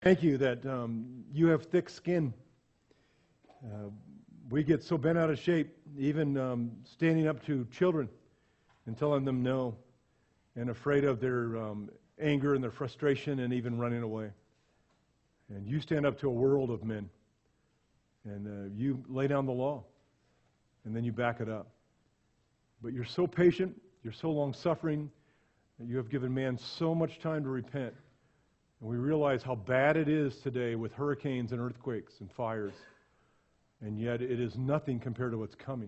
Thank you that you have thick skin. We get so bent out of shape, even standing up to children and telling them no, and afraid of their anger and their frustration and even running away. And you stand up to a world of men, and you lay down the law, and then you back it up. But you're so patient, you're so long-suffering, that you have given man so much time to repent. And we realize how bad it is today with hurricanes and earthquakes and fires. And yet it is nothing compared to what's coming.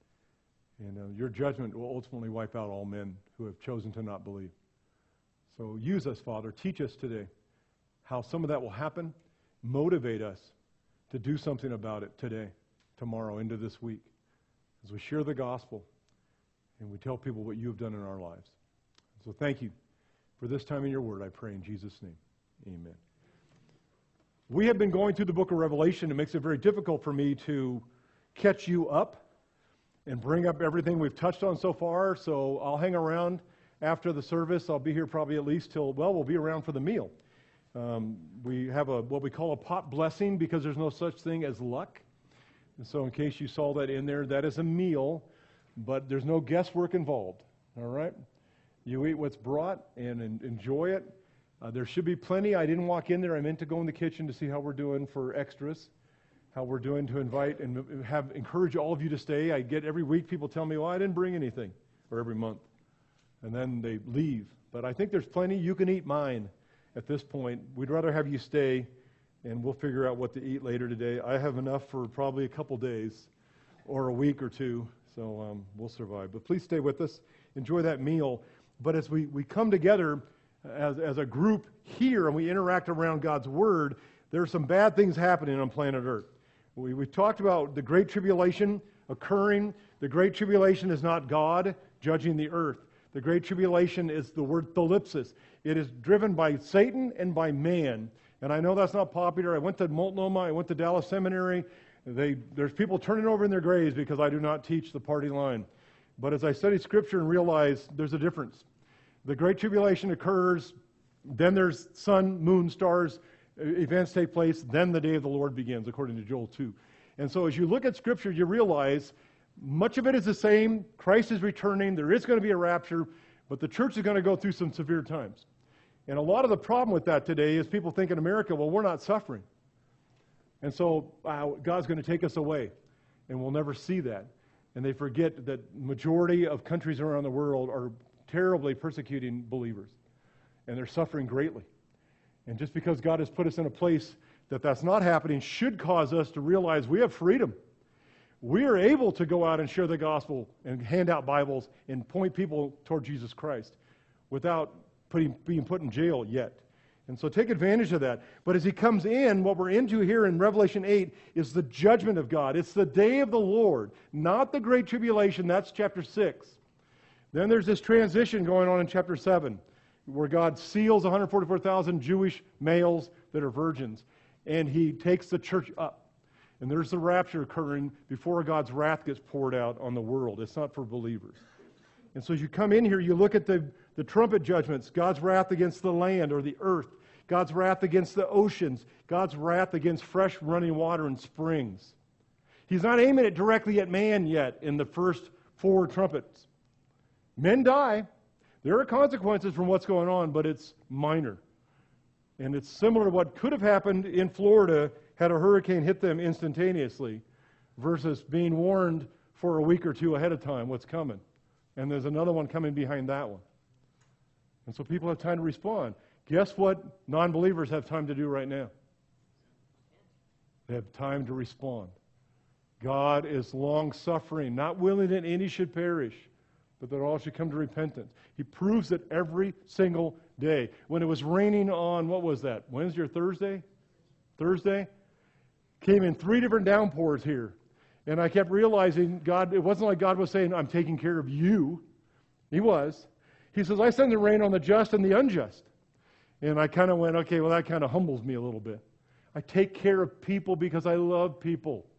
And your judgment will ultimately wipe out all men who have chosen to not believe. So use us, Father. Teach us today how some of that will happen. Motivate us to do something about it today, tomorrow, into this week, as we share the gospel and we tell people what you have done in our lives. So thank you for this time in your word, I pray in Jesus' name. Amen. We have been going through the book of Revelation. It makes it very difficult for me to catch you up and bring up everything we've touched on so far. So I'll hang around after the service. I'll be here probably at least till, well, we'll be around for the meal. We have what we call a pot blessing because there's no such thing as luck. And so in case you saw that in there, that is a meal, but there's no guesswork involved. All right? You eat what's brought and enjoy it. There should be plenty. I didn't walk in there. I meant to go in the kitchen to see how we're doing for extras, how we're doing to invite and encourage all of you to stay. I get every week people tell me, well, I didn't bring anything, or every month. And then they leave. But I think there's plenty. You can eat mine at this point. We'd rather have you stay, and we'll figure out what to eat later today. I have enough for probably a couple days or a week or two, so we'll survive. But please stay with us. Enjoy that meal. But as we come together as a group here and we interact around God's Word, there are some bad things happening on planet Earth. We talked about the Great Tribulation occurring. The Great Tribulation is not God judging the earth. The Great Tribulation is the word thalipsis. It is driven by Satan and by man. And I know that's not popular. I went to Multnomah. I went to Dallas Seminary. There's people turning over in their graves because I do not teach the party line. But as I study Scripture and realize there's a difference. The Great Tribulation occurs, then there's sun, moon, stars, events take place, then the day of the Lord begins, according to Joel 2. And so as you look at Scripture, you realize much of it is the same. Christ is returning. There is going to be a rapture, but the church is going to go through some severe times. And a lot of the problem with that today is people think in America, well, we're not suffering. And so God's going to take us away, and we'll never see that. And they forget that majority of countries around the world are terribly persecuting believers, and they're suffering greatly. And just because God has put us in a place that's not happening should cause us to realize we have freedom. We are able to go out and share the gospel and hand out Bibles and point people toward Jesus Christ without being put in jail yet. And so take advantage of that. But as he comes in, what we're into here in Revelation 8 is the judgment of God. It's the day of the Lord, not the Great Tribulation. That's chapter 6. Then there's this transition going on in chapter 7, where God seals 144,000 Jewish males that are virgins, and he takes the church up. And there's the rapture occurring before God's wrath gets poured out on the world. It's not for believers. And so as you come in here, you look at the trumpet judgments, God's wrath against the land or the earth, God's wrath against the oceans, God's wrath against fresh running water and springs. He's not aiming it directly at man yet in the first 4 trumpets. Men die. There are consequences from what's going on, but it's minor. And it's similar to what could have happened in Florida had a hurricane hit them instantaneously versus being warned for a week or two ahead of time what's coming. And there's another one coming behind that one. And so people have time to respond. Guess what non-believers have time to do right now? They have time to respond. God is long-suffering, not willing that any should perish, but that all should come to repentance. He proves it every single day. When it was raining on, what was that, Wednesday or Thursday? Thursday? Came in 3 different downpours here. And I kept realizing it wasn't like God was saying, I'm taking care of you. He was. He says, I send the rain on the just and the unjust. And I kind of went, okay, well, that kind of humbles me a little bit. I take care of people because I love people.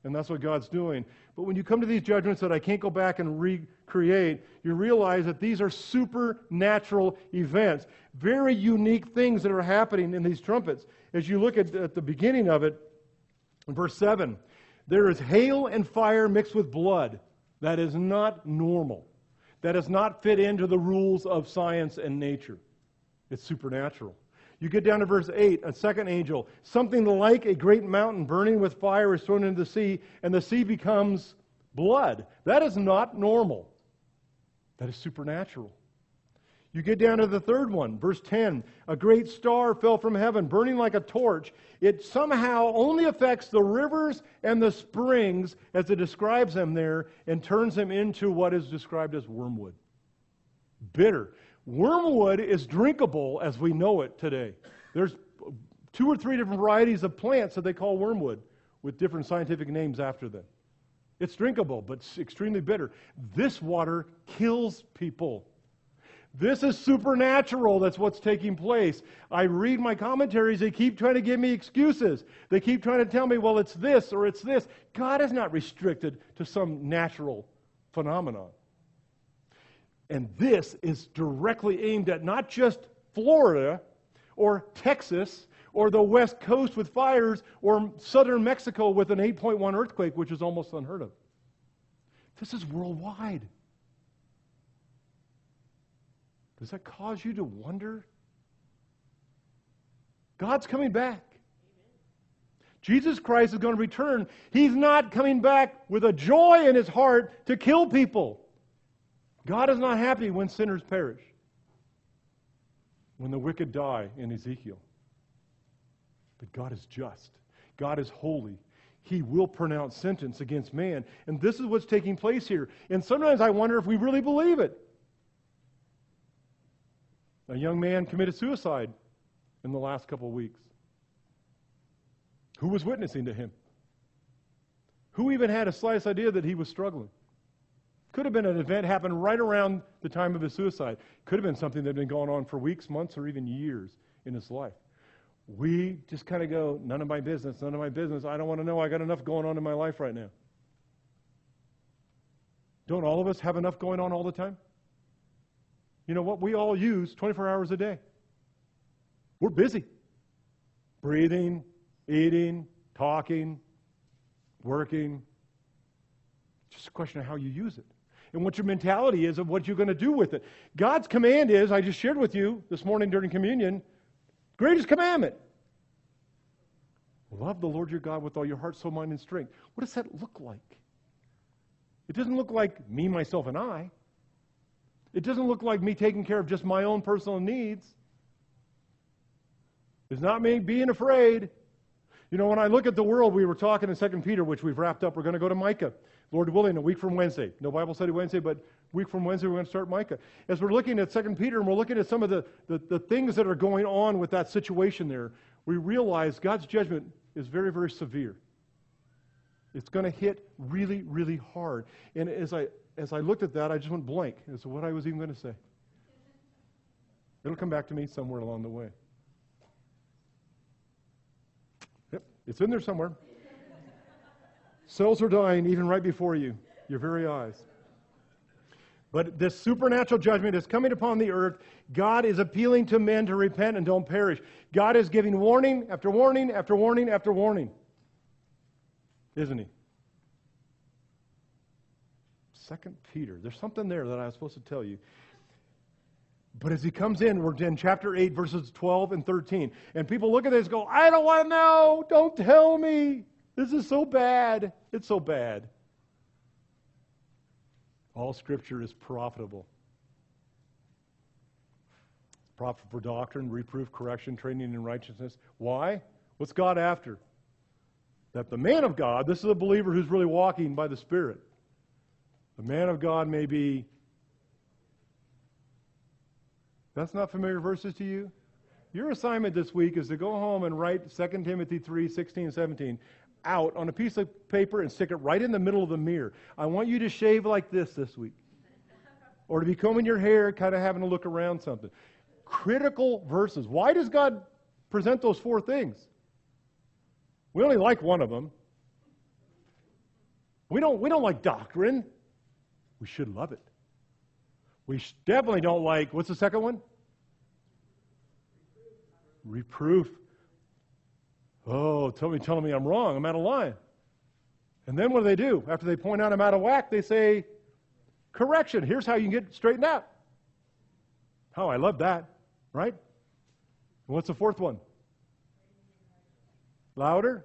And that's what God's doing. But when you come to these judgments that I can't go back and recreate, you realize that these are supernatural events, very unique things that are happening in these trumpets. As you look at the beginning of it, in verse 7, there is hail and fire mixed with blood. That is not normal. That does not fit into the rules of science and nature. It's supernatural. You get down to verse 8, a second angel. Something like a great mountain burning with fire is thrown into the sea, and the sea becomes blood. That is not normal. That is supernatural. You get down to the third one, verse 10. A great star fell from heaven, burning like a torch. It somehow only affects the rivers and the springs, as it describes them there, and turns them into what is described as wormwood. Bitter. Wormwood is drinkable as we know it today. There's 2 or 3 different varieties of plants that they call wormwood with different scientific names after them. It's drinkable, but it's extremely bitter. This water kills people. This is supernatural. That's what's taking place. I read my commentaries. They keep trying to give me excuses. They keep trying to tell me, well, it's this or it's this. God is not restricted to some natural phenomenon. And this is directly aimed at not just Florida or Texas or the West Coast with fires or southern Mexico with an 8.1 earthquake, which is almost unheard of. This is worldwide. Does that cause you to wonder? God's coming back. Jesus Christ is going to return. He's not coming back with a joy in his heart to kill people. God is not happy when sinners perish, when the wicked die in Ezekiel. But God is just. God is holy. He will pronounce sentence against man. And this is what's taking place here. And sometimes I wonder if we really believe it. A young man committed suicide in the last couple of weeks. Who was witnessing to him? Who even had a slightest idea that he was struggling? Could have been an event happened right around the time of his suicide. Could have been something that had been going on for weeks, months, or even years in his life. We just kind of go, none of my business, none of my business. I don't want to know. I got enough going on in my life right now. Don't all of us have enough going on all the time? You know what? We all use 24 hours a day. We're busy. Breathing, eating, talking, working. Just a question of how you use it. And what your mentality is of what you're going to do with it. God's command is, I just shared with you this morning during communion, greatest commandment. Love the Lord your God with all your heart, soul, mind, and strength. What does that look like? It doesn't look like me, myself, and I. It doesn't look like me taking care of just my own personal needs. It's not me being afraid. You know, when I look at the world, we were talking in 2 Peter, which we've wrapped up. We're going to go to Micah, Lord willing, a week from Wednesday. No Bible study Wednesday, but a week from Wednesday, we're going to start Micah. As we're looking at 2 Peter, and we're looking at some of the things that are going on with that situation there, we realize God's judgment is very, very severe. It's going to hit really, really hard. And as I looked at that, I just went blank as to what I was even going to say. It'll come back to me somewhere along the way. Yep, it's in there somewhere. Cells are dying even right before you, your very eyes. But this supernatural judgment is coming upon the earth. God is appealing to men to repent and don't perish. God is giving warning after warning after warning after warning. Isn't he? 2 Peter. There's something there that I was supposed to tell you. But as he comes in, we're in chapter 8, verses 12 and 13. And people look at this and go, I don't want to know. Don't tell me. This is so bad. It's so bad. All Scripture is profitable. It's profitable for doctrine, reproof, correction, training in righteousness. Why? What's God after? That the man of God, this is a believer who's really walking by the Spirit. The man of God may be... That's not familiar verses to you? Your assignment this week is to go home and write 2 Timothy 3, 16 and 17 out on a piece of paper and stick it right in the middle of the mirror. I want you to shave like this week. Or to be combing your hair, kind of having a look around something. Critical verses. Why does God present those 4 things? We only like one of them. We don't like doctrine. We should love it. We definitely don't like, what's the second one? Reproof. Oh, telling me I'm wrong. I'm out of line. And then what do? After they point out I'm out of whack, they say, correction. Here's how you can get straightened out. Oh, I love that. Right? And what's the fourth one? Louder?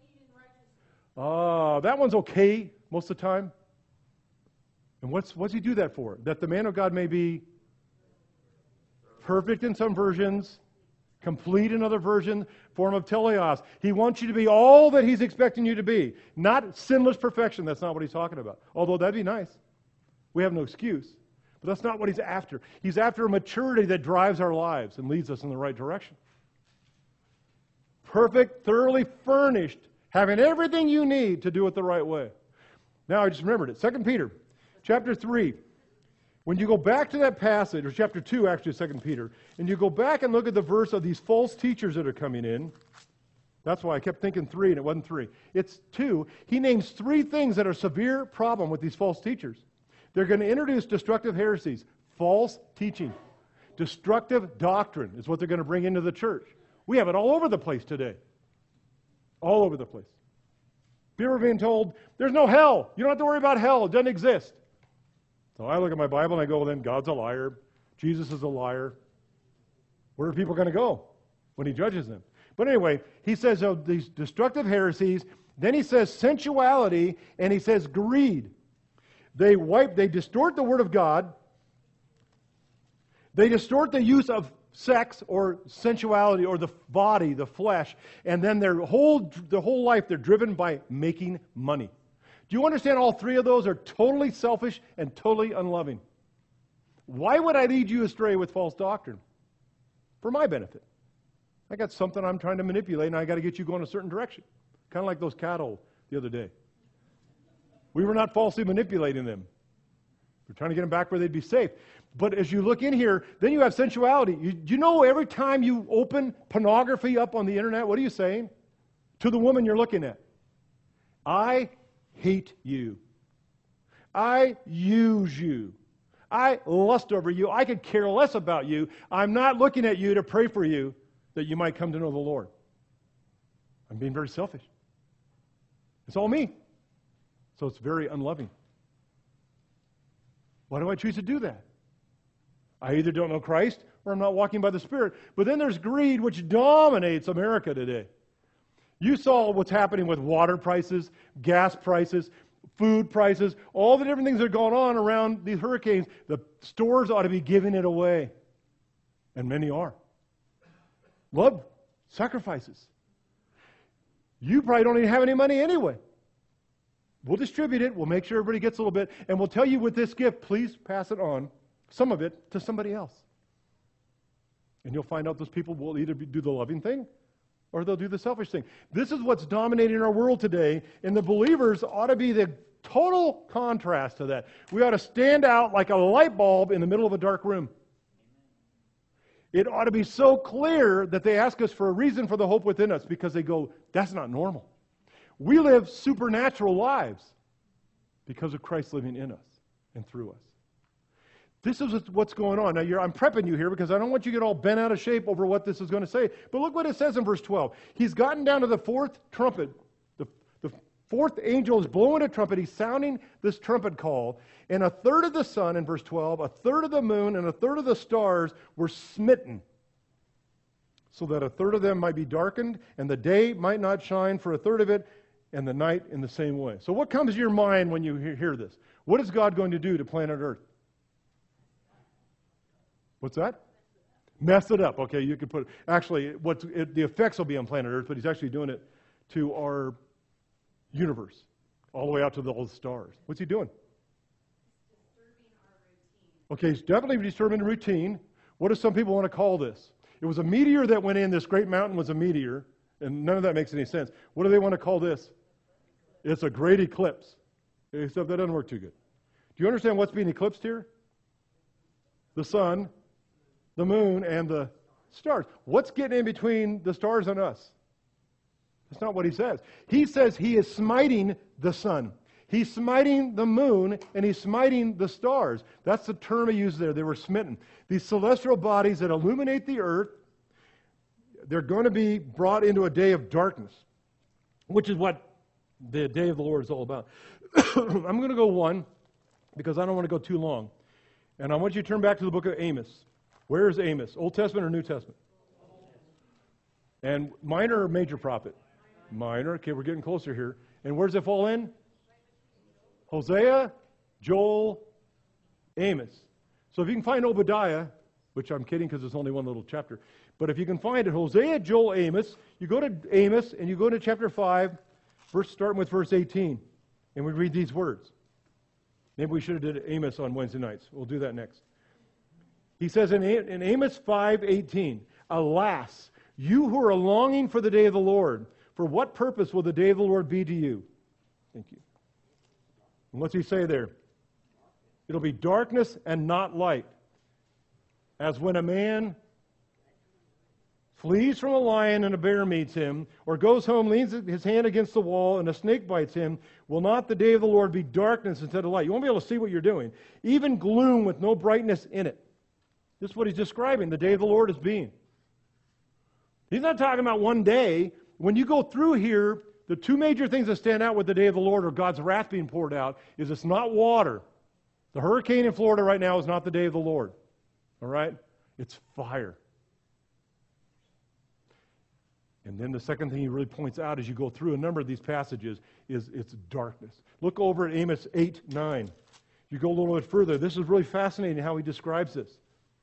That one's okay most of the time. And what's he do that for? That the man of God may be perfect in some versions, complete in other versions, form of teleos. He wants you to be all that he's expecting you to be. Not sinless perfection. That's not what he's talking about. Although that'd be nice. We have no excuse. But that's not what he's after. He's after a maturity that drives our lives and leads us in the right direction. Perfect, thoroughly furnished, having everything you need to do it the right way. Now I just remembered it. 2 Peter chapter 3. When you go back to that passage, or chapter 2 actually, 2 Peter, and you go back and look at the verse of these false teachers that are coming in, that's why I kept thinking 3 and it wasn't 3. It's 2. He names 3 things that are a severe problem with these false teachers. They're going to introduce destructive heresies, false teaching. Destructive doctrine is what they're going to bring into the church. We have it all over the place today. All over the place. People are being told, there's no hell. You don't have to worry about hell. It doesn't exist. So I look at my Bible and I go, well, then God's a liar. Jesus is a liar. Where are people going to go when he judges them? But anyway, he says these destructive heresies. Then he says sensuality, and he says greed. They distort the Word of God. They distort the use of sex or sensuality or the body, the flesh, and then their whole life they're driven by making money. Do you understand all 3 of those are totally selfish and totally unloving? Why would I lead you astray with false doctrine? For my benefit. I got something I'm trying to manipulate, and I got to get you going a certain direction. Kind of like those cattle the other day. We were not falsely manipulating them. We're trying to get them back where they'd be safe. But as you look in here, then you have sensuality. You know every time you open pornography up on the internet, what are you saying? To the woman you're looking at. I hate you. I use you. I lust over you. I could care less about you. I'm not looking at you to pray for you that you might come to know the Lord. I'm being very selfish. It's all me. So it's very unloving. Why do I choose to do that? I either don't know Christ or I'm not walking by the Spirit. But then there's greed, which dominates America today. You saw what's happening with water prices, gas prices, food prices, all the different things that are going on around these hurricanes. The stores ought to be giving it away. And many are. Love sacrifices. You probably don't even have any money anyway. We'll distribute it. We'll make sure everybody gets a little bit. And we'll tell you with this gift, please pass it on, some of it, to somebody else. And you'll find out those people will either do the loving thing or they'll do the selfish thing. This is what's dominating our world today, and the believers ought to be the total contrast to that. We ought to stand out like a light bulb in the middle of a dark room. It ought to be so clear that they ask us for a reason for the hope within us because they go, that's not normal. We live supernatural lives because of Christ living in us and through us. This is what's going on. Now, I'm prepping you here because I don't want you to get all bent out of shape over what this is going to say. But look what it says in verse 12. He's gotten down to the 4th trumpet. The 4th angel is blowing a trumpet. He's sounding this trumpet call. And a third of the sun, in verse 12, a third of the moon, and a third of the stars were smitten, so that a third of them might be darkened, and the day might not shine for a third of it, and the night in the same way. So what comes to your mind when you hear this? What is God going to do to planet Earth? What's that? Mess it up. Okay, you could put it. Actually, the effects will be on planet Earth, but he's actually doing it to our universe, all the way out to those stars. What's he doing? Okay, he's definitely disturbing the routine. What do some people want to call this? It was a meteor that went in. This great mountain was a meteor, and none of that makes any sense. What do they want to call this? It's a great eclipse. Except that doesn't work too good. Do you understand what's being eclipsed here? The sun, the moon, and the stars. What's getting in between the stars and us? That's not what he says. He says he is smiting the sun. He's smiting the moon and he's smiting the stars. That's the term he used there. They were smitten. These celestial bodies that illuminate the earth, they're going to be brought into a day of darkness, which is what the day of the Lord is all about. I'm going to go one because I don't want to go too long. And I want you to turn back to the book of Amos. Where is Amos? Old Testament or New Testament? And minor or major prophet? Minor. Okay, we're getting closer here. And where does it fall in? Hosea, Joel, Amos. So if you can find Obadiah, which I'm kidding because it's only one little chapter, but if you can find it, Hosea, Joel, Amos, you go to Amos and you go to chapter 5, starting with verse 18, and we read these words. Maybe we should have did Amos on Wednesday nights. We'll do that next. He says in Amos 5:18, "Alas, you who are longing for the day of the Lord, for what purpose will the day of the Lord be to you?" Thank you. And what's he say there? It'll be darkness and not light. As when a man flees from a lion and a bear meets him, or goes home, leans his hand against the wall, and a snake bites him, will not the day of the Lord be darkness instead of light? You won't be able to see what you're doing. Even gloom with no brightness in it. This is what he's describing the day of the Lord as being. He's not talking about one day. When you go through here, the two major things that stand out with the day of the Lord or God's wrath being poured out is it's not water. The hurricane in Florida right now is not the day of the Lord. All right? It's fire. And then the second thing he really points out as you go through a number of these passages is it's darkness. Look over at Amos 8:9. You go a little bit further. This is really fascinating how he describes this.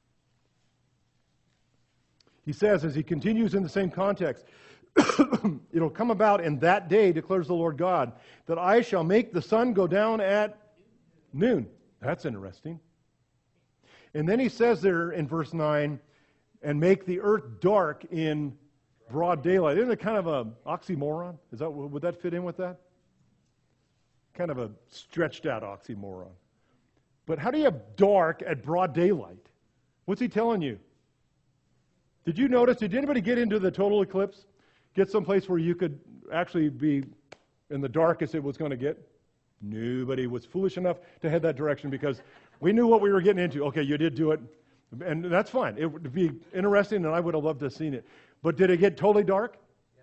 He says, as he continues in the same context, "It'll come about in that day, declares the Lord God, that I shall make the sun go down at noon." That's interesting. And then he says there in verse 9, "and make the earth dark in broad daylight." Isn't it kind of an oxymoron? Would that fit in with that? Kind of a stretched out oxymoron. But how do you have dark at broad daylight? What's he telling you? Did you notice, did anybody get into the total eclipse? Get someplace where you could actually be in the darkest it was going to get? Nobody was foolish enough to head that direction because we knew what we were getting into. Okay, you did do it, and that's fine. It would be interesting, and I would have loved to have seen it. But did it get totally dark?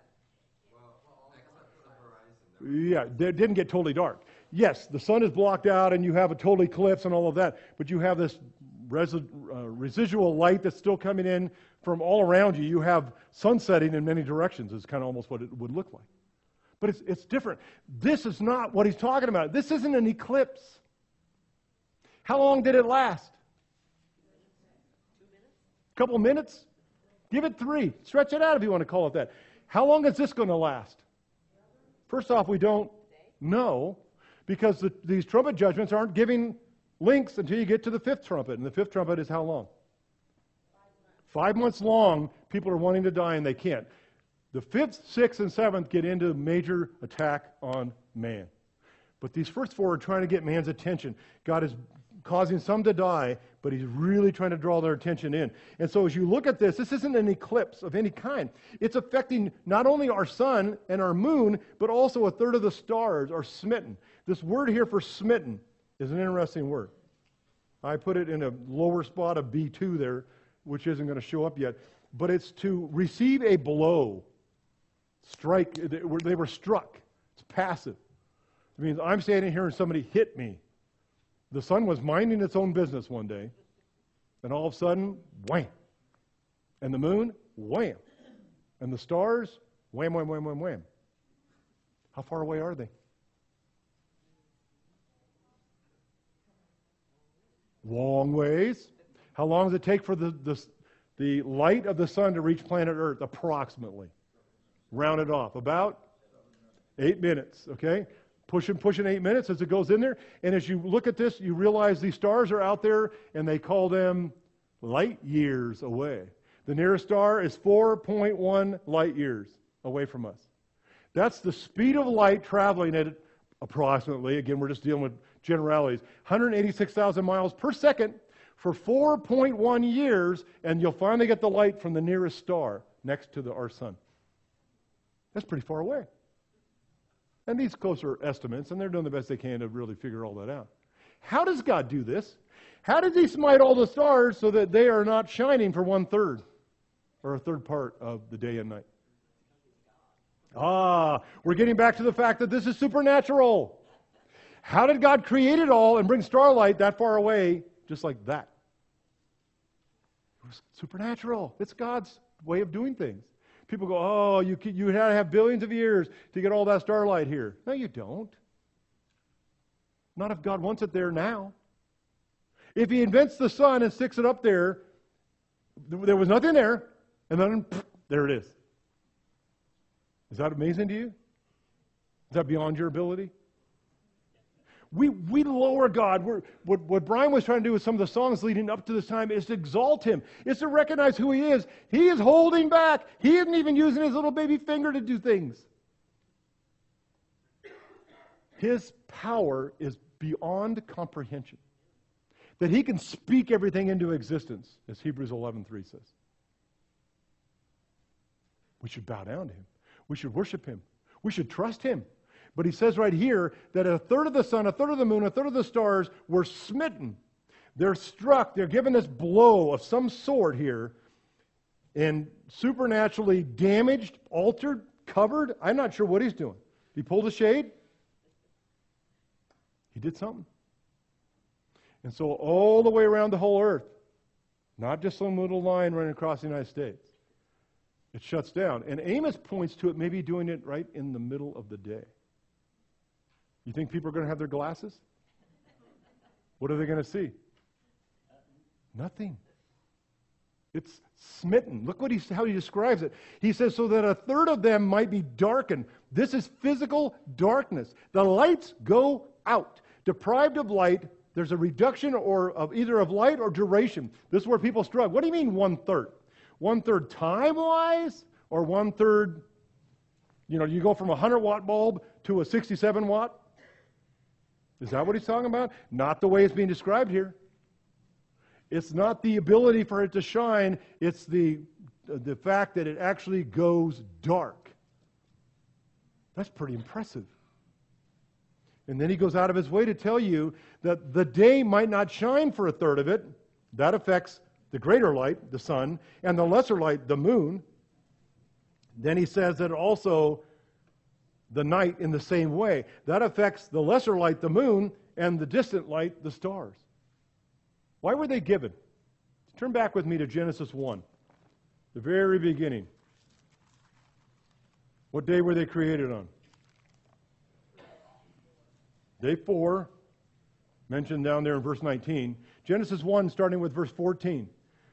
Yeah, it didn't get totally dark. Yes, the sun is blocked out, and you have a total eclipse and all of that, but you have this residual light that's still coming in from all around you. You have sun setting in many directions is kind of almost what it would look like. But it's different. This is not what he's talking about. This isn't an eclipse. How long did it last? 2 minutes? A couple minutes? Give it 3. Stretch it out if you want to call it that. How long is this going to last? First off, we don't know because these trumpet judgments aren't giving links until you get to the 5th trumpet. And the 5th trumpet is how long? 5 months long. People are wanting to die and they can't. The 5th, 6th, and 7th get into major attack on man. But these first 4 are trying to get man's attention. God is causing some to die, but he's really trying to draw their attention in. And so as you look at this isn't an eclipse of any kind. It's affecting not only our sun and our moon, but also a third of the stars are smitten. This word here for smitten is an interesting word. I put it in a lower spot of B2 there, which isn't going to show up yet. But it's to receive a blow. Strike. They were struck. It's passive. It means I'm standing here and somebody hit me. The sun was minding its own business one day, and all of a sudden, wham. And the moon, wham. And the stars, wham, wham, wham, wham, wham. How far away are they? Long ways. How long does it take for the light of the sun to reach planet Earth? Approximately. Round it off. About 8 minutes, okay? Pushing 8 minutes as it goes in there. And as you look at this, you realize these stars are out there, and they call them light years away. The nearest star is 4.1 light years away from us. That's the speed of light traveling at approximately, again, we're just dealing with generalities, 186,000 miles per second for 4.1 years, and you'll finally get the light from the nearest star next to our sun. That's pretty far away. And these closer estimates, and they're doing the best they can to really figure all that out. How does God do this? How does he smite all the stars so that they are not shining for 1/3 or a third part of the day and night? We're getting back to the fact that this is supernatural. How did God create it all and bring starlight that far away just like that? It was supernatural. It's God's way of doing things. People go, oh, you had to have billions of years to get all that starlight here. No, you don't. Not if God wants it there now. If he invents the sun and sticks it up there, there was nothing there, and then there it is. Is that amazing to you? Is that beyond your ability? We lower God. What Brian was trying to do with some of the songs leading up to this time is to exalt him. It's to recognize who he is. He is holding back. He isn't even using his little baby finger to do things. His power is beyond comprehension. That he can speak everything into existence, as Hebrews 11:3 says. We should bow down to him. We should worship him. We should trust him. But he says right here that 1/3 of the sun, 1/3 of the moon, 1/3 of the stars were smitten. They're struck. They're given this blow of some sort here and supernaturally damaged, altered, covered. I'm not sure what he's doing. He pulled a shade. He did something. And so all the way around the whole earth, not just some little line running across the United States, it shuts down. And Amos points to it maybe doing it right in the middle of the day. You think people are going to have their glasses? What are they going to see? Nothing. It's smitten. Look how he describes it. He says, so that 1/3 of them might be darkened. This is physical darkness. The lights go out. Deprived of light, there's a reduction of either of light or duration. This is where people struggle. What do you mean 1/3? 1/3 time-wise? Or 1/3, you go from a 100-watt bulb to a 67-watt? Is that what he's talking about? Not the way it's being described here. It's not the ability for it to shine. It's the fact that it actually goes dark. That's pretty impressive. And then he goes out of his way to tell you that the day might not shine for 1/3 of it. That affects the greater light, the sun, and the lesser light, the moon. Then he says that also the night in the same way. That affects the lesser light, the moon, and the distant light, the stars. Why were they given? Turn back with me to Genesis 1, the very beginning. What day were they created on? Day 4, mentioned down there in verse 19. Genesis 1, starting with verse 14.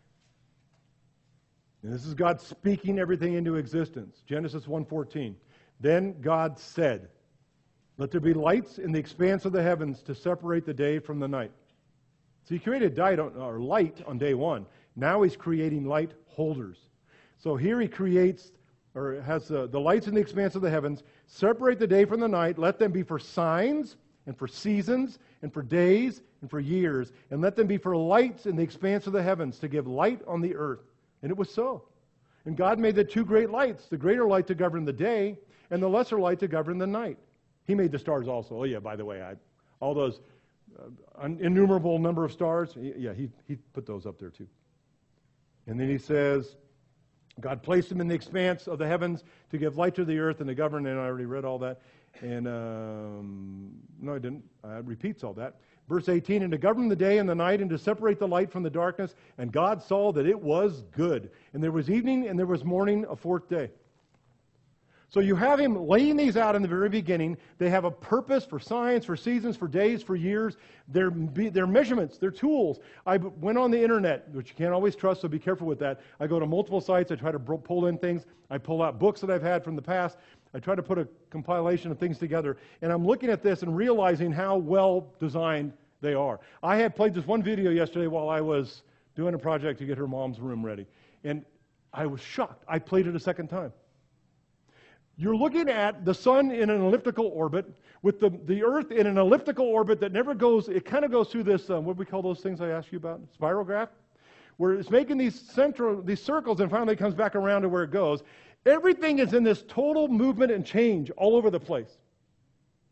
And this is God speaking everything into existence. Genesis 1:14. Then God said, let there be lights in the expanse of the heavens to separate the day from the night. So he created light on day 1. Now he's creating light holders. So here he creates, or has the lights in the expanse of the heavens, separate the day from the night, let them be for signs and for seasons and for days and for years, and let them be for lights in the expanse of the heavens to give light on the earth. And it was so. And God made the 2 great lights, the greater light to govern the day and the lesser light to govern the night. He made the stars also. Oh yeah, by the way, all those innumerable number of stars, he put those up there too. And then he says, God placed them in the expanse of the heavens to give light to the earth and to govern, and I already read all that. And no, I didn't. It repeats all that. Verse 18, and to govern the day and the night and to separate the light from the darkness. And God saw that it was good. And there was evening and there was morning, a 4th day. So you have him laying these out in the very beginning. They have a purpose for science, for seasons, for days, for years. They're measurements, they're tools. I went on the internet, which you can't always trust, so be careful with that. I go to multiple sites. I try to pull in things. I pull out books that I've had from the past. I try to put a compilation of things together. And I'm looking at this and realizing how well designed they are. I had played this one video yesterday while I was doing a project to get her mom's room ready. And I was shocked. I played it a second time. You're looking at the sun in an elliptical orbit, with the earth in an elliptical orbit that never goes, it kind of goes through this, what do we call those things I asked you about? Spirograph? Where it's making these circles and finally comes back around to where it goes. Everything is in this total movement and change all over the place.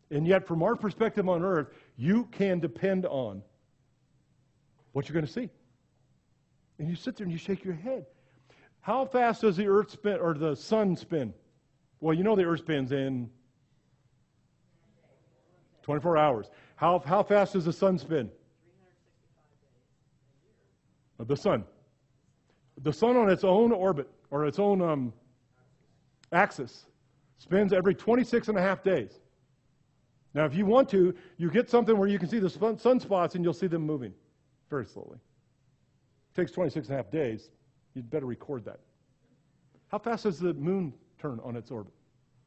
And yet, from our perspective on earth, you can depend on what you're going to see. And you sit there and you shake your head. How fast does the earth spin, or the sun spin? Well, you know the earth spins in 24 hours. How fast does the sun spin? 365 days a year. The sun. The sun on its own orbit, or its own axis, spins every 26 and a half days. Now, if you want to, you get something where you can see the sunspots and you'll see them moving very slowly. It takes 26 and a half days. You'd better record that. How fast does the moon turn on its orbit?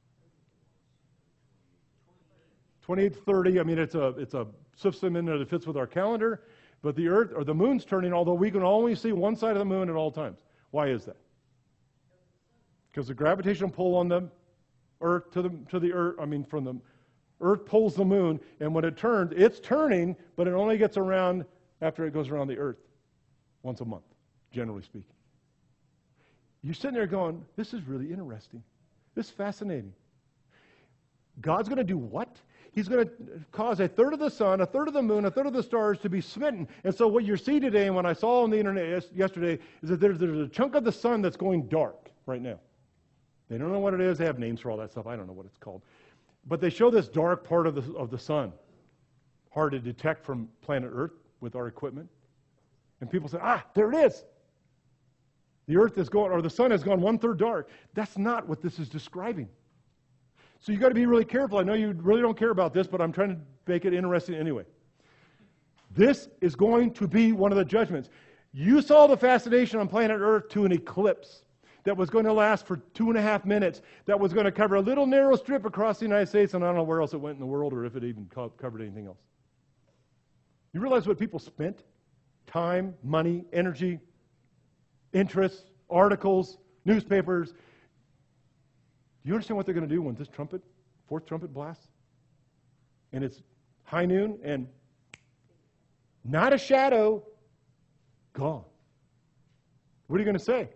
28 to 30. I mean, it's a system in there that fits with our calendar. But the earth, or the moon's turning, although we can only see one side of the moon at all times. Why is that? Because the gravitational pull on the earth to the earth, from the earth pulls the moon, and when it turns, it's turning, but it only gets around after it goes around the earth once a month, generally speaking. You're sitting there going, this is really interesting. This is fascinating. God's going to do what? He's going to cause a third of the sun, a third of the moon, a third of the stars to be smitten. And so what you see today, and what I saw on the internet yesterday, is that there's a chunk of the sun that's going dark right now. They don't know what it is. They have names for all that stuff. I don't know what it's called. But they show this dark part of the sun. Hard to detect from planet Earth with our equipment. And people say, there it is. The earth is going, or the sun has gone 1/3 dark. That's not what this is describing. So you've got to be really careful. I know you really don't care about this, but I'm trying to make it interesting anyway. This is going to be one of the judgments. You saw the fascination on planet Earth to an eclipse that was going to last for 2.5 minutes, that was going to cover a little narrow strip across the United States, and I don't know where else it went in the world or if it even covered anything else. You realize what people spent? Time, money, energy, interests, articles, newspapers. Do you understand what they're going to do when this fourth trumpet blasts? And it's high noon and not a shadow, gone. What are you going to say?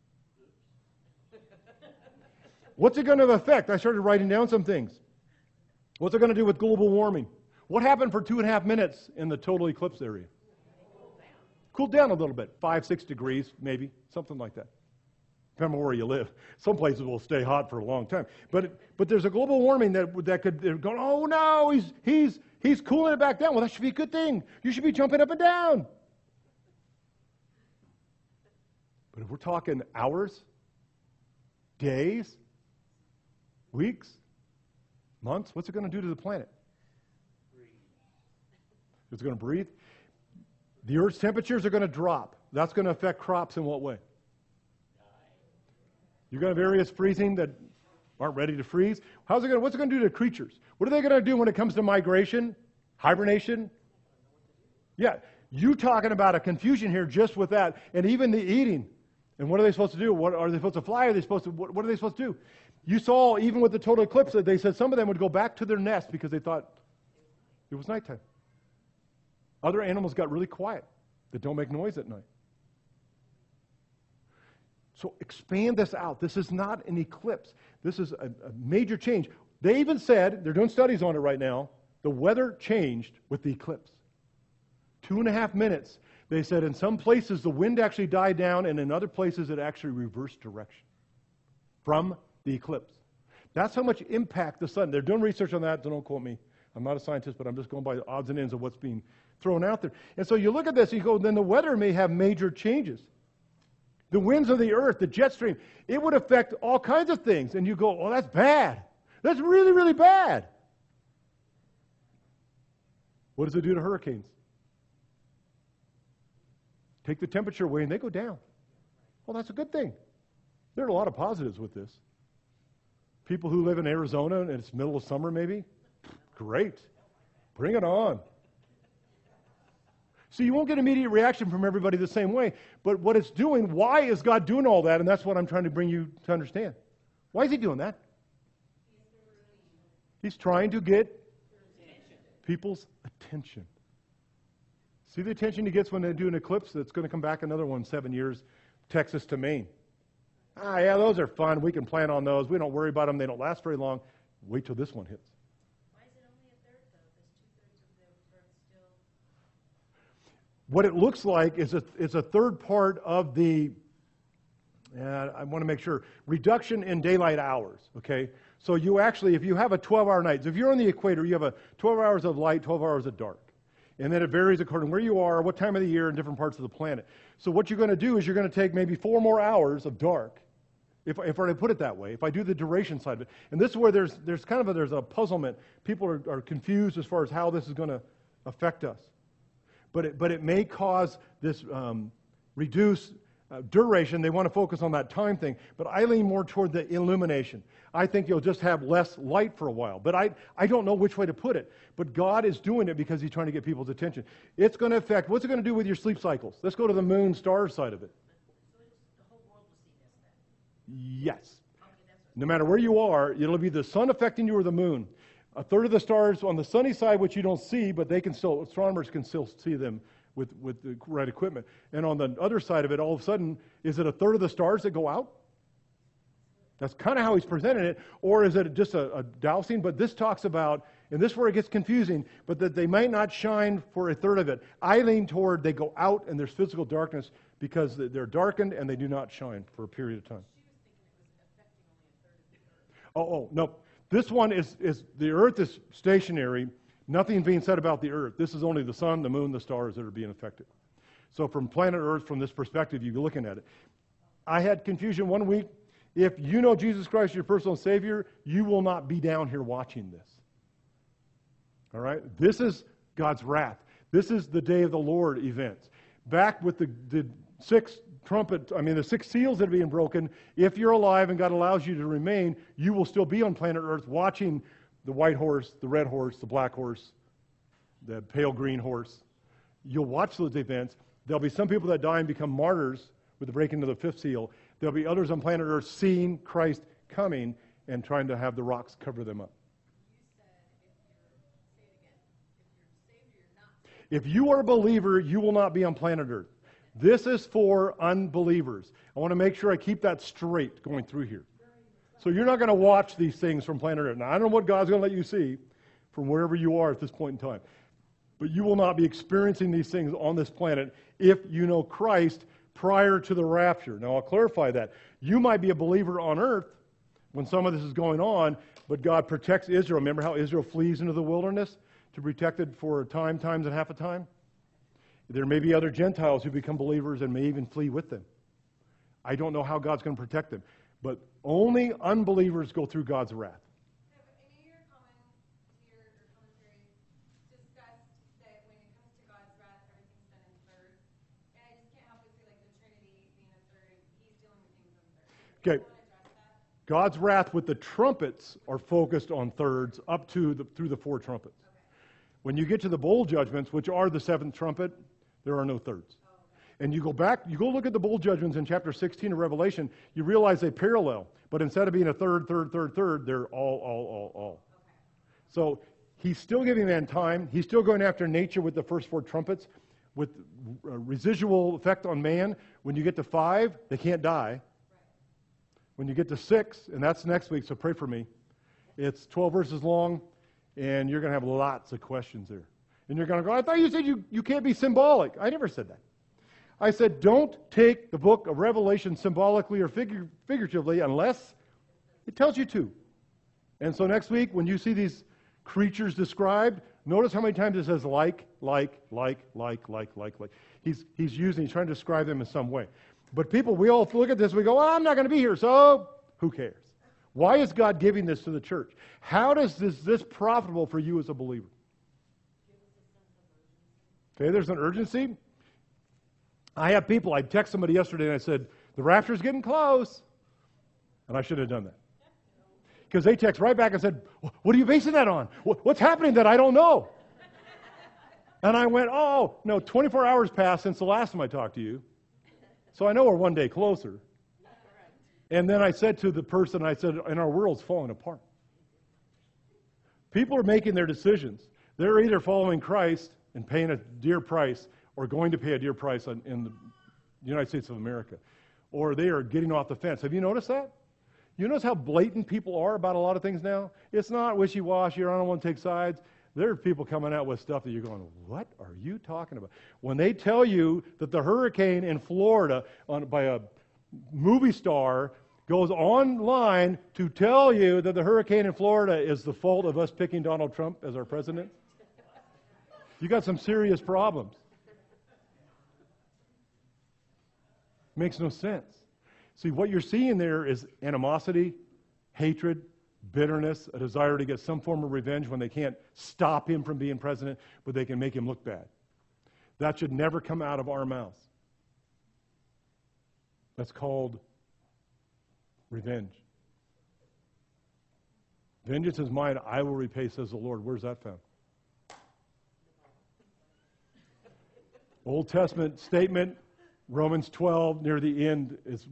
What's it going to affect? I started writing down some things. What's it going to do with global warming? What happened for 2.5 minutes in the total eclipse area? Cooled down a little bit, 5-6 degrees, maybe, something like that. Depending on where you live. Some places will stay hot for a long time. But there's a global warming that could go, oh no, he's cooling it back down. Well, that should be a good thing. You should be jumping up and down. But if we're talking hours, days, weeks, months, what's it going to do to the planet? Breathe. It's going to breathe. The Earth's temperatures are going to drop. That's going to affect crops in what way? You're going to have areas freezing that aren't ready to freeze. What's it going to do to creatures? What are they going to do when it comes to migration, hibernation? Yeah, you talking about a confusion here just with that, and even the eating. And what are they supposed to do? What are they supposed to fly? Are they supposed to? What are they supposed to do? You saw even with the total eclipse that they said some of them would go back to their nest because they thought it was nighttime. Other animals got really quiet that don't make noise at night. So expand this out. This is not an eclipse. This is a major change. They even said, they're doing studies on it right now, the weather changed with the eclipse. 2.5 minutes. They said in some places the wind actually died down, and in other places it actually reversed direction from the eclipse. That's how much impact the sun. They're doing research on that. Don't quote me. I'm not a scientist, but I'm just going by the odds and ends of what's being thrown out there. And so you look at this, and you go, then the weather may have major changes. The winds of the earth, the jet stream, it would affect all kinds of things. And you go, oh, that's bad. That's really, really bad. What does it do to hurricanes? Take the temperature away and they go down. Well, that's a good thing. There are a lot of positives with this. People who live in Arizona and it's middle of summer maybe, great. Bring it on. So you won't get immediate reaction from everybody the same way. But what it's doing, why is God doing all that? And that's what I'm trying to bring you to understand. Why is he doing that? He's trying to get people's attention. See the attention he gets when they do an eclipse? That's going to come back another one in 7 years, Texas to Maine. Yeah, those are fun. We can plan on those. We don't worry about them. They don't last very long. Wait till this one hits. Why is it only what it looks like is a third part of the, I want to make sure, reduction in daylight hours, okay? So you actually, if you have a 12-hour night, so if you're on the equator, you have a 12 hours of light, 12 hours of dark. And then it varies according to where you are, what time of the year, in different parts of the planet. So what you're going to do is you're going to take maybe 4 more hours of dark, if I put it that way, if I do the duration side of it. And this is where there's a puzzlement. People are confused as far as how this is going to affect us. But it may cause this reduced duration. They want to focus on that time thing. But I lean more toward the illumination. I think you'll just have less light for a while. But I don't know which way to put it. But God is doing it because he's trying to get people's attention. It's going to affect, what's it going to do with your sleep cycles? Let's go to the moon star side of it. So the whole world will see this then? Yes. Okay, that's what. No matter where you are, it'll be the sun affecting you or the moon. A third of the stars on the sunny side, which you don't see, but astronomers can still see them with the right equipment. And on the other side of it, all of a sudden, is it a third of the stars that go out? That's kind of how he's presenting it. Or is it just a dousing? But this talks about, and this is where it gets confusing, but that they might not shine for a third of it. I lean toward they go out and there's physical darkness because they're darkened and they do not shine for a period of time. Oh, no. This one is the earth is stationary. Nothing being said about the earth. This is only the sun, the moon, the stars that are being affected. So from planet Earth, from this perspective, you're looking at it. I had confusion one week. If you know Jesus Christ, your personal Savior, you will not be down here watching this. All right? This is God's wrath. This is the day of the Lord events. Back with the 6 the 6 seals that are being broken, if you're alive and God allows you to remain, you will still be on planet Earth watching the white horse, the red horse, the black horse, the pale green horse. You'll watch those events. There'll be some people that die and become martyrs with the breaking of the 5th seal. There'll be others on planet Earth seeing Christ coming and trying to have the rocks cover them up. If you are a believer, you will not be on planet Earth. This is for unbelievers. I want to make sure I keep that straight going through here. So you're not going to watch these things from planet Earth. Now, I don't know what God's going to let you see from wherever you are at this point in time. But you will not be experiencing these things on this planet if you know Christ prior to the rapture. Now, I'll clarify that. You might be a believer on earth when some of this is going on, but God protects Israel. Remember how Israel flees into the wilderness to be protected for a time, times and half a time? There may be other Gentiles who become believers and may even flee with them. I don't know how God's going to protect them. But only unbelievers go through God's wrath. In your commentary discussed that when it comes to God's wrath, everything's done in thirds. And I just can't help but see like the Trinity being a third, he's dealing with things in thirds. Okay. Do you want to address that? God's wrath with the trumpets are focused on thirds up to through the 4 trumpets. Okay. When you get to the bowl judgments, which are the 7th trumpet, there are no thirds. Oh, okay. And you go look at the bowl judgments in chapter 16 of Revelation, you realize they parallel. But instead of being a third, they're all. Okay. So he's still giving man time. He's still going after nature with the first 4 trumpets, with residual effect on man. When you get to 5, they can't die. Right. When you get to 6, and that's next week, so pray for me, it's 12 verses long, and you're going to have lots of questions there. And you're going to go, I thought you said you can't be symbolic. I never said that. I said, don't take the book of Revelation symbolically or figuratively unless it tells you to. And so next week, when you see these creatures described, notice how many times it says like. He's trying to describe them in some way. But people, we all look at this, we go, well, I'm not going to be here, so who cares? Why is God giving this to the church? How does this profitable for you as a believer? Okay, there's an urgency. I text somebody yesterday and I said, the rapture's getting close. And I should have done that. Because they text right back and said, what are you basing that on? What's happening that I don't know? And I went, 24 hours passed since the last time I talked to you. So I know we're one day closer. And then I said to the person, and our world's falling apart. People are making their decisions. They're either following Christ and paying a dear price, or going to pay a dear price in the United States of America, or they are getting off the fence. Have you noticed that? You notice how blatant people are about a lot of things now? It's not wishy-washy, or I don't want to take sides. There are people coming out with stuff that you're going, what are you talking about? When they tell you that the hurricane in Florida by a movie star goes online to tell you that the hurricane in Florida is the fault of us picking Donald Trump as our president, you got some serious problems. Makes no sense. See, what you're seeing there is animosity, hatred, bitterness, a desire to get some form of revenge when they can't stop him from being president, but they can make him look bad. That should never come out of our mouths. That's called revenge. Vengeance is mine, I will repay, says the Lord. Where's that found? Old Testament statement, Romans 12, near the end, it's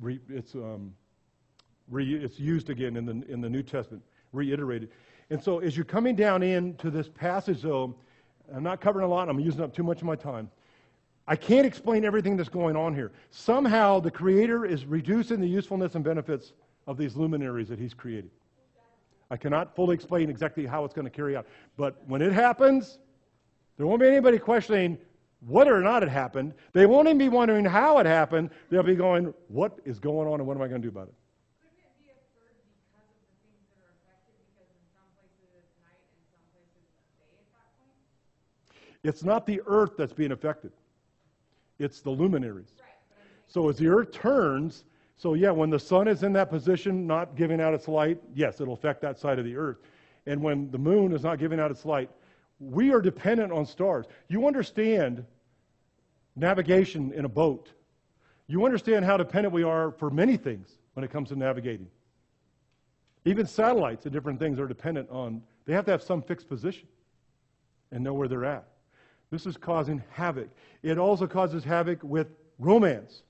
used again in the New Testament, reiterated. And so as you're coming down into this passage, though, I'm not covering a lot, I'm using up too much of my time. I can't explain everything that's going on here. Somehow the Creator is reducing the usefulness and benefits of these luminaries that He's created. I cannot fully explain exactly how it's going to carry out. But when it happens, there won't be anybody questioning whether or not it happened. They won't even be wondering how it happened. They'll be going, what is going on and what am I going to do about it? Couldn't it be absurd because of the things that are affected? Because in some places it's night and some places it's day at that point? It's not the earth that's being affected. It's the luminaries. Right. But I'm saying, So as the earth turns, so yeah, when the sun is in that position, not giving out its light, yes, it'll affect that side of the earth. And when the moon is not giving out its light, we are dependent on stars. You understand navigation in a boat. You understand how dependent we are for many things when it comes to navigating. Even satellites and different things are dependent on, they have to have some fixed position and know where they're at. This is causing havoc. It also causes havoc with romance.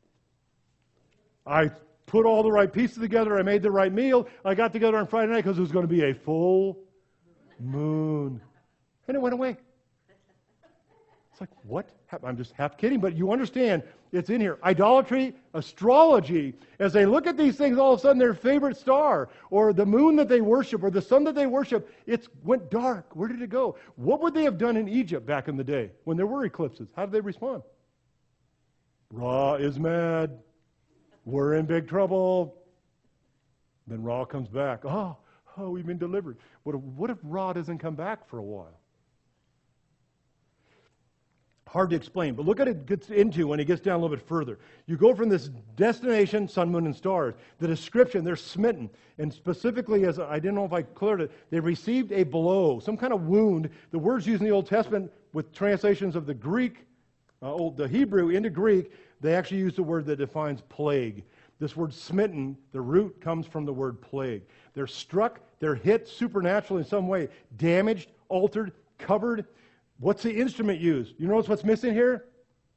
I put all the right pieces together. I made the right meal. I got together on Friday night because it was going to be a full moon. And it went away. It's like, what? I'm just half kidding, but you understand it's in here. Idolatry, astrology. As they look at these things, all of a sudden their favorite star or the moon that they worship or the sun that they worship, it went dark. Where did it go? What would they have done in Egypt back in the day when there were eclipses? How did they respond? Ra is mad. We're in big trouble. Then Ra comes back. Oh, we've been delivered. What if Ra doesn't come back for a while? Hard to explain, but look at it gets into when it gets down a little bit further. You go from this destination, sun, moon, and stars. The description, they're smitten. And specifically, as I didn't know if I cleared it, they received a blow, some kind of wound. The words used in the Old Testament with translations of the Greek, the Hebrew into Greek, they actually use the word that defines plague. This word smitten, the root comes from the word plague. They're struck, they're hit supernaturally in some way, damaged, altered, covered. What's the instrument used? You notice what's missing here?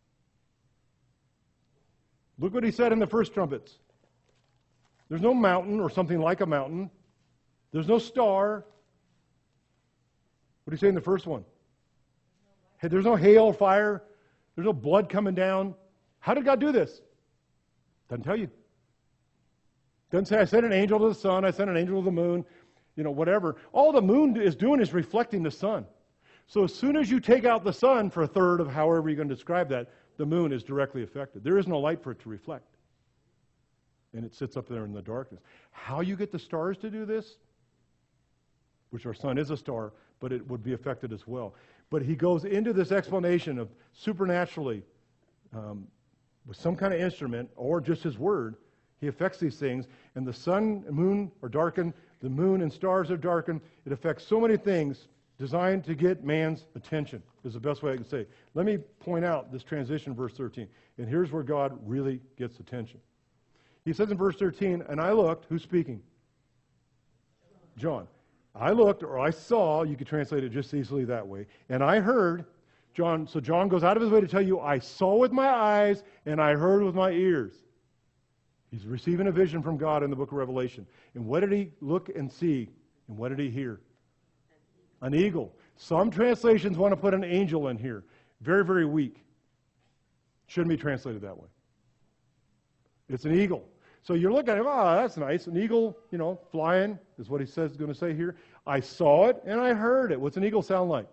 Look what he said in the first trumpets. There's no mountain or something like a mountain. There's no star. What do you say in the first one? Hey, there's no hail, fire. There's no blood coming down. How did God do this? Doesn't tell you. Doesn't say, I sent an angel to the sun, I sent an angel to the moon, whatever. All the moon is doing is reflecting the sun. So as soon as you take out the sun for a third of however you're going to describe that, the moon is directly affected. There is no light for it to reflect. And it sits up there in the darkness. How you get the stars to do this, which our sun is a star, but it would be affected as well. But he goes into this explanation of supernaturally, with some kind of instrument, or just his word, he affects these things, and the sun and moon are darkened, the moon and stars are darkened. It affects so many things designed to get man's attention, is the best way I can say. Let me point out this transition, verse 13. And here's where God really gets attention. He says in verse 13, and I looked, who's speaking? John. I looked, or I saw, you could translate it just easily that way, and I heard, John goes out of his way to tell you, I saw with my eyes, and I heard with my ears. He's receiving a vision from God in the book of Revelation. And what did he look and see? And what did he hear? An eagle. Some translations want to put an angel in here. Very, very weak. Shouldn't be translated that way. It's an eagle. So you're looking at, oh, that's nice. An eagle, flying is what he says, going to say here. I saw it and I heard it. What's an eagle sound like?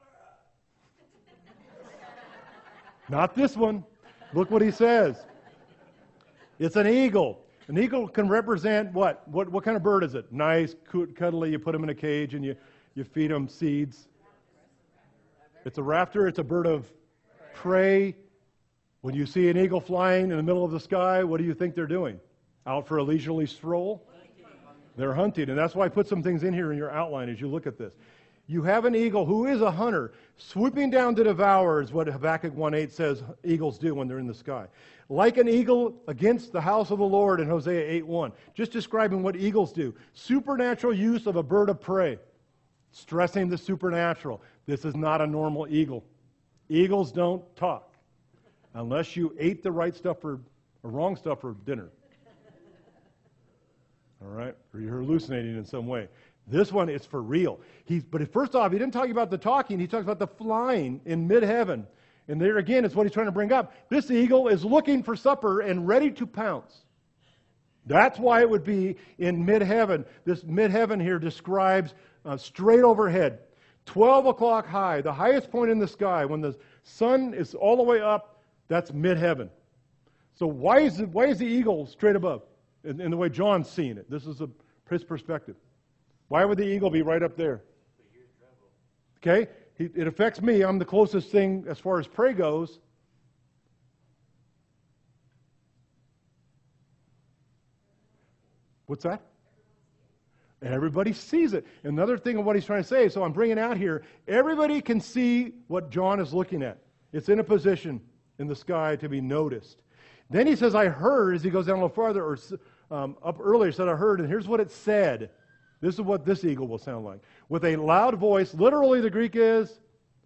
Not this one. Look what he says. It's an eagle. An eagle can represent what? What kind of bird is it? Nice, cuddly. You put them in a cage and you feed them seeds. It's a raptor. It's a bird of prey. When you see an eagle flying in the middle of the sky, what do you think they're doing? Out for a leisurely stroll? They're hunting. And that's why I put some things in here in your outline as you look at this. You have an eagle who is a hunter, swooping down to devour is what Habakkuk 1:8 says eagles do when they're in the sky. Like an eagle against the house of the Lord in Hosea 8:1. Just describing what eagles do. Supernatural use of a bird of prey. Stressing the supernatural. This is not a normal eagle. Eagles don't talk unless you ate the right stuff or wrong stuff for dinner. All right? Or you're hallucinating in some way. This one is for real. But first off, he didn't talk about the talking. He talks about the flying in mid-heaven. And there again is what he's trying to bring up. This eagle is looking for supper and ready to pounce. That's why it would be in mid-heaven. This mid-heaven here describes straight overhead, 12 o'clock high, the highest point in the sky. When the sun is all the way up, that's mid-heaven. So why is the eagle straight above? In the way John's seeing it. This is his perspective. Why would the eagle be right up there? Okay? It affects me. I'm the closest thing as far as prey goes. What's that? Everybody sees it. Another thing of what he's trying to say, so I'm bringing out here, everybody can see what John is looking at. It's in a position in the sky to be noticed. Then he says, I heard, as he goes down a little farther, or up earlier, he said, I heard, and here's what it said. This is what this eagle will sound like. With a loud voice, literally the Greek is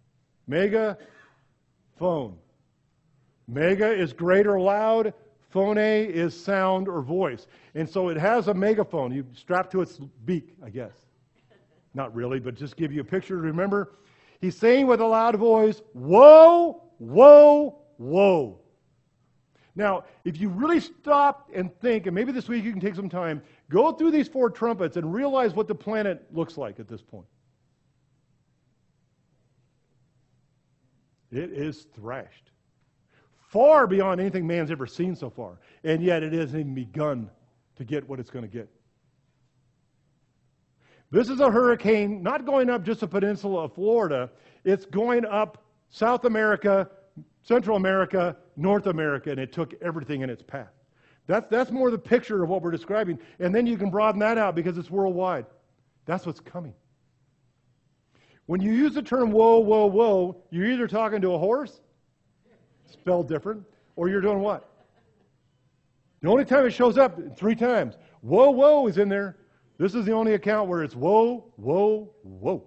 megaphone. Mega is great or loud. Phone is sound or voice. And so it has a megaphone. You strap to its beak, I guess. Not really, but just give you a picture to remember. He's saying with a loud voice, woe, woe, woe. Now, if you really stop and think, and maybe this week you can take some time, go through these 4 trumpets and realize what the planet looks like at this point. It is thrashed. Far beyond anything man's ever seen so far. And yet it hasn't even begun to get what it's going to get. This is a hurricane not going up just the peninsula of Florida. It's going up South America, Central America, North America, and it took everything in its path. That's more the picture of what we're describing. And then you can broaden that out because it's worldwide. That's what's coming. When you use the term woe, woe, woe, you're either talking to a horse, spelled different, or you're doing what? The only time it shows up, 3 times. Woe, woe is in there. This is the only account where it's woe, woe, woe.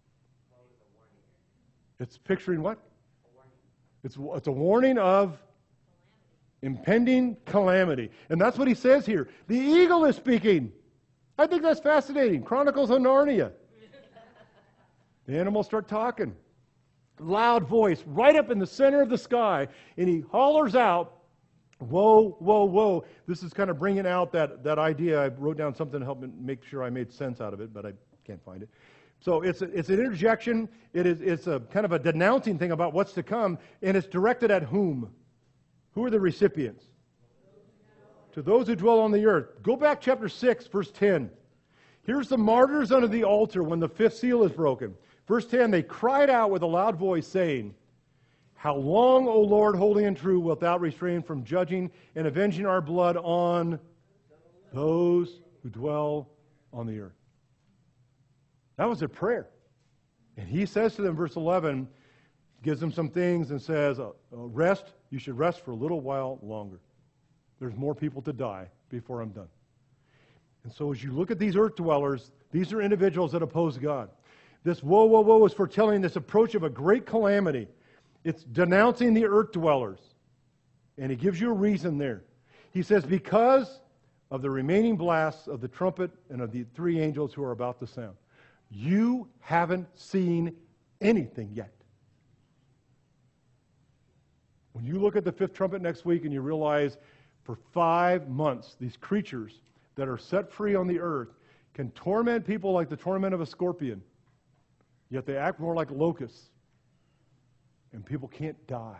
It's picturing what? It's a warning of impending calamity. And that's what he says here. The eagle is speaking. I think that's fascinating. Chronicles of Narnia. The animals start talking. Loud voice, right up in the center of the sky, and he hollers out, woe, woe, woe. This is kind of bringing out that idea. I wrote down something to help me make sure I made sense out of it, but I can't find it. So it's an interjection. It's a kind of a denouncing thing about what's to come, and it's directed at whom? Who are the recipients? To those who dwell on the earth. Go back chapter 6, verse 10. Here's the martyrs under the altar when the 5th seal is broken. Verse 10, they cried out with a loud voice, saying, How long, O Lord, holy and true, wilt thou refrain from judging and avenging our blood on those who dwell on the earth? That was their prayer. And he says to them, verse 11, gives them some things and says, rest, you should rest for a little while longer. There's more people to die before I'm done. And so as you look at these earth dwellers, these are individuals that oppose God. This woe, woe, woe is foretelling this approach of a great calamity. It's denouncing the earth dwellers. And he gives you a reason there. He says, because of the remaining blasts of the trumpet and of the 3 angels who are about to sound. You haven't seen anything yet. When you look at the 5th trumpet next week and you realize For 5 months, these creatures that are set free on the earth can torment people like the torment of a scorpion, yet they act more like locusts, and people can't die.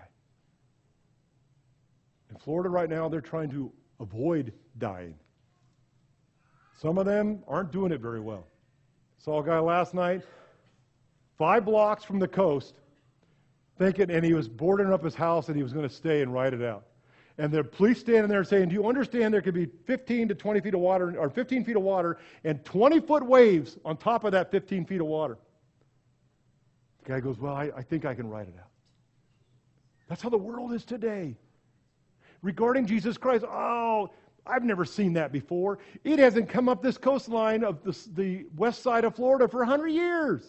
In Florida right now, they're trying to avoid dying. Some of them aren't doing it very well. Saw a guy last night, 5 blocks from the coast, and he was boarding up his house and he was going to stay and ride it out. And the police standing there saying, do you understand there could be 15 to 20 feet of water, or 15 feet of water, and 20-foot waves on top of that 15 feet of water? The guy goes, well, I think I can ride it out. That's how the world is today. Regarding Jesus Christ, I've never seen that before. It hasn't come up this coastline of the west side of Florida for 100 years.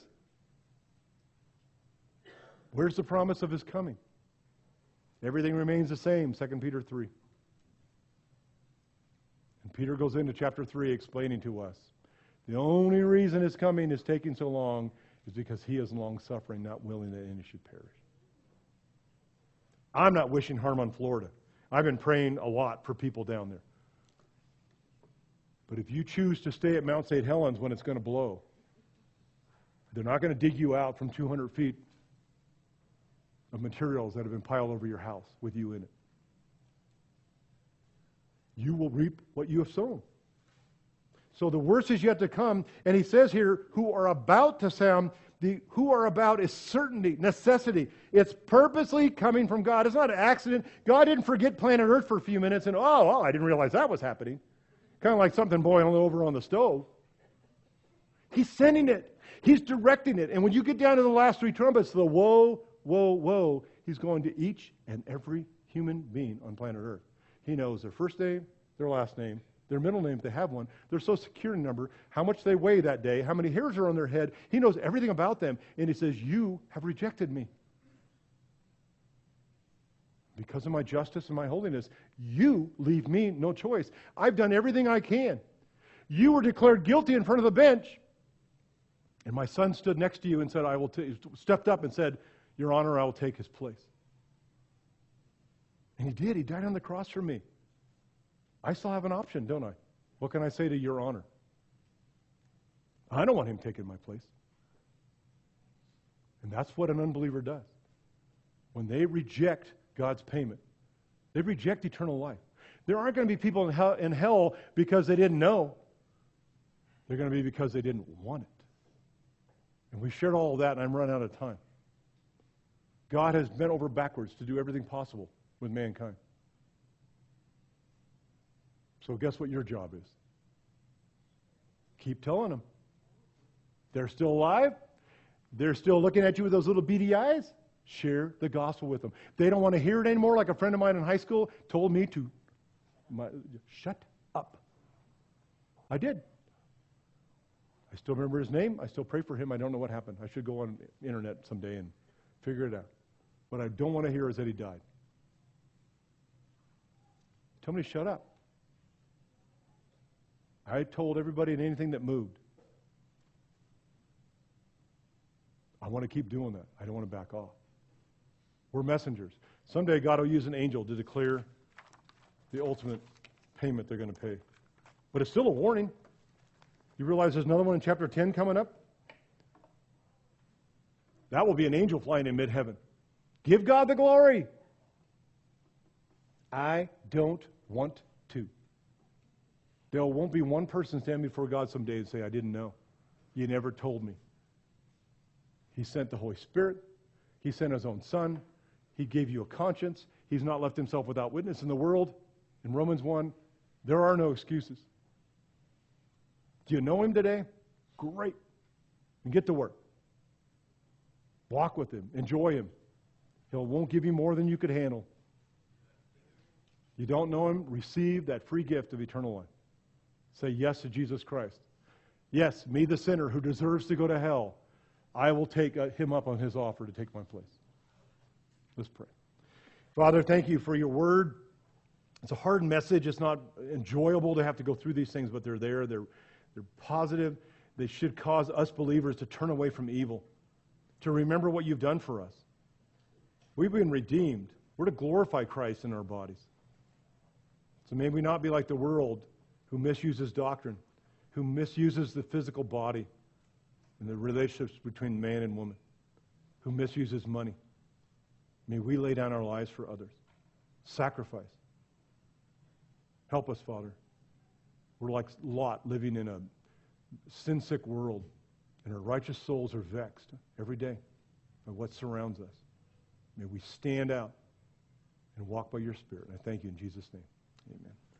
Where's the promise of his coming? Everything remains the same, 2 Peter 3. And Peter goes into chapter 3 explaining to us, the only reason his coming is taking so long is because he is long-suffering, not willing that any should perish. I'm not wishing harm on Florida. I've been praying a lot for people down there. But if you choose to stay at Mount St. Helens when it's going to blow, they're not going to dig you out from 200 feet of materials that have been piled over your house with you in it. You will reap what you have sown. So the worst is yet to come, and he says here, who are about to sound. The who are about is certainty, necessity. It's purposely coming from God. It's not an accident. God didn't forget planet Earth for a few minutes and, I didn't realize that was happening. Kind of like something boiling over on the stove. He's sending it. He's directing it. And when you get down to the last 3 trumpets, the woe, woe, woe, he's going to each and every human being on planet Earth. He knows their first name, their last name, their middle name if they have one, their social security number, how much they weigh that day, how many hairs are on their head. He knows everything about them. And he says, you have rejected me. Because of my justice and my holiness, you leave me no choice. I've done everything I can. You were declared guilty in front of the bench. And my son stood next to you and said, stepped up and said, Your Honor, I will take his place. And he did. He died on the cross for me. I still have an option, don't I? What can I say to Your Honor? I don't want him taking my place. And that's what an unbeliever does. When they reject God's payment, they reject eternal life. There aren't going to be people in hell because they didn't know. They're going to be because they didn't want it. And we shared all of that, and I'm running out of time. God has bent over backwards to do everything possible with mankind. So guess what your job is? Keep telling them. They're still alive. They're still looking at you with those little beady eyes. Share the gospel with them. They don't want to hear it anymore, like a friend of mine in high school told me to shut up. I did. I still remember his name. I still pray for him. I don't know what happened. I should go on the internet someday and figure it out. What I don't want to hear is that he died. Tell me to shut up. I told everybody and anything that moved. I want to keep doing that. I don't want to back off. We're messengers. Someday God will use an angel to declare the ultimate payment they're going to pay. But it's still a warning. You realize there's another one in chapter 10 coming up? That will be an angel flying in mid-heaven. Give God the glory. I don't want to. There won't be one person standing before God someday and say, I didn't know. You never told me. He sent the Holy Spirit. He sent his own Son. He gave you a conscience. He's not left himself without witness in the world. In Romans 1, there are no excuses. Do you know him today? Great. And get to work. Walk with him. Enjoy him. He won't give you more than you could handle. You don't know him? Receive that free gift of eternal life. Say yes to Jesus Christ. Yes, me the sinner who deserves to go to hell. I will take him up on his offer to take my place. Let's pray. Father, thank you for your word. It's a hard message. It's not enjoyable to have to go through these things, but they're there. They're positive. They should cause us believers to turn away from evil, to remember what you've done for us. We've been redeemed. We're to glorify Christ in our bodies. So may we not be like the world who misuses doctrine, who misuses the physical body and the relationships between man and woman, who misuses money. May we lay down our lives for others. Sacrifice. Help us, Father. We're like Lot living in a sin-sick world, and our righteous souls are vexed every day by what surrounds us. May we stand out and walk by your Spirit. And I thank you in Jesus' name. Amen.